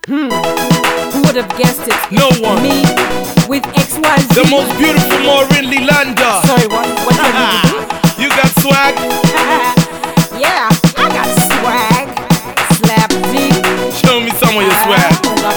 Who would have guessed it? No one. Me with XYZ. The most beautiful Maureen Lilanda. Sorry, what do I need to do? You got swag? Yeah, I got swag. Slap D. Show me some of your swag.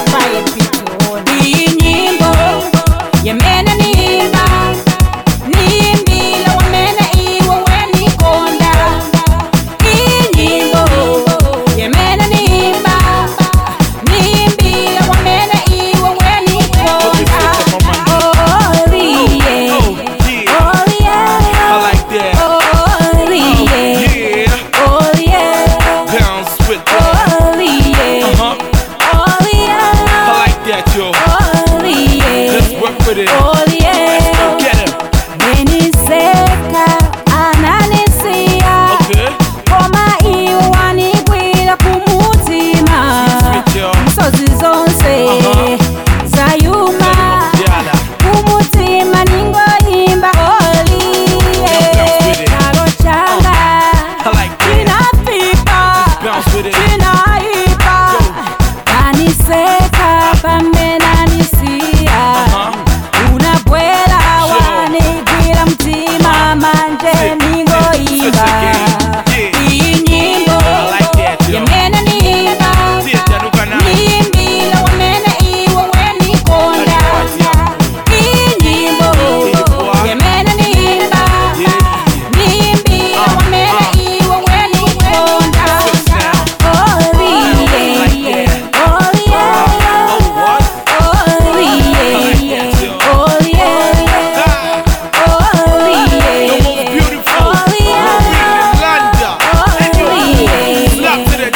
Hii nyimbo yemena nimba nimbila wamena iwe wenikonda. Hii nyimbo yemena nimba nimbila wamena iwe wenikonda. Oh yeah, oh yeah, I like that. oh yeah, oh yeah, Bounce with that. oh yeah, oh yeah. I like that, yo. Let's work with it. Yeah. Get him. Meniseka ananisia Okay. koma iwe wanigwira kumutima Sweet, yo. misozi zonse zayuma Yala. kumutima ningoyimba Bounce with it. kalo changa I like that. chinapipa Bounce with it. chinaipa kaniseka pamenanisia unabwela wanigwira mtima manje ningoyimba iyi nyimbo yemena nimba niyimbila wamena iwe wenikonda. Iyi nyimbo yemena nimba niyimbila wamena iwe wenikonda. Oh yeah, oh yeah, oh yeah, oh yeah, oh yeah. The most beautiful Maureen Lilanda. And you slap to the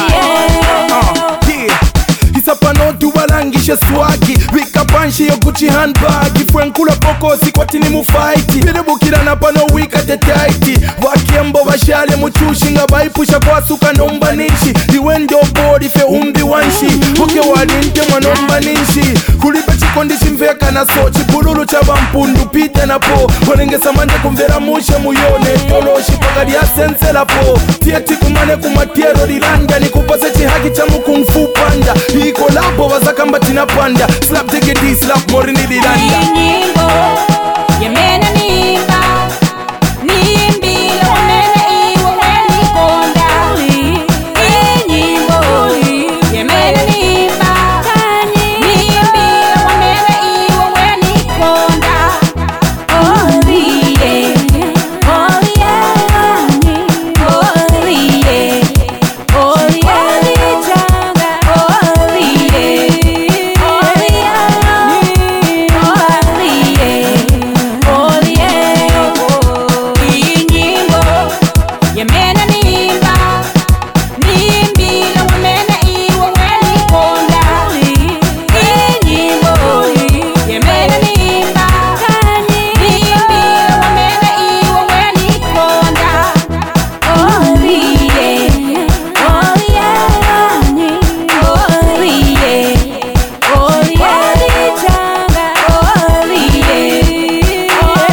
isapano tuwalangishe swagi vikapanshi yo Gucci handbag ifwenkula pokosi kwatini mufaiti vilibukirana pano wikate taiti vakembo vashale muchushi nga vaipusha kwasuka nombanishi iwe ndio bodi fe umbi wanshi uke walinte mwanombanishi kulipa chikondishi mveka na so chipululu cha vampundu pite napo walengesa mande kumvera mushe muyone toloshi pakali ya senselapo tieti kumane kumatiero lilanda nikupase chihaki cha mukungfu panda iko lapo vazakamba tina panda slap digidi slap Maureen Lilanda. Iyi nyimbo yemena nimba niyimbila wamena iwe wenikonda. Iyi nyimbo yemena nimba niyimbila wamena iwe wenikonda. Oh yeah, oh yeah, oh yeah, oh yeah, changa, oh yeah, oh yeah, iyi nyimbo yemena nimba niyimbila wamena iwe wenikonda. Iyi nyimbo yemena nimba niyimbila wamena iwe wenikonda. Oh yeah, oh yeah, oh yeah, oh yeah, changa, oh yeah,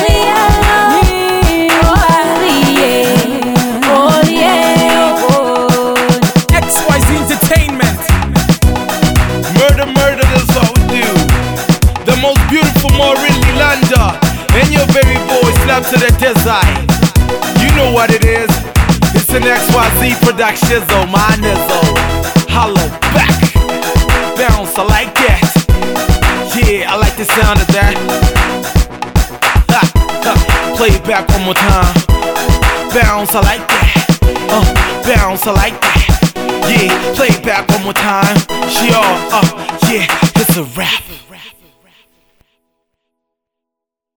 oh yeah, XYZ Entertainment. Murder, that's what we do. The most beautiful Maureen Lilanda. And your very boy slap to the design. You know what it is. It's an XYZ production, so my nizzle. Hollow back. Bounce, I like that. Yeah, I like the sound of that. Ha, ha. Play it back one more time. Bounce, I like that. Bounce, I like that. Yeah, play it back one more time. She all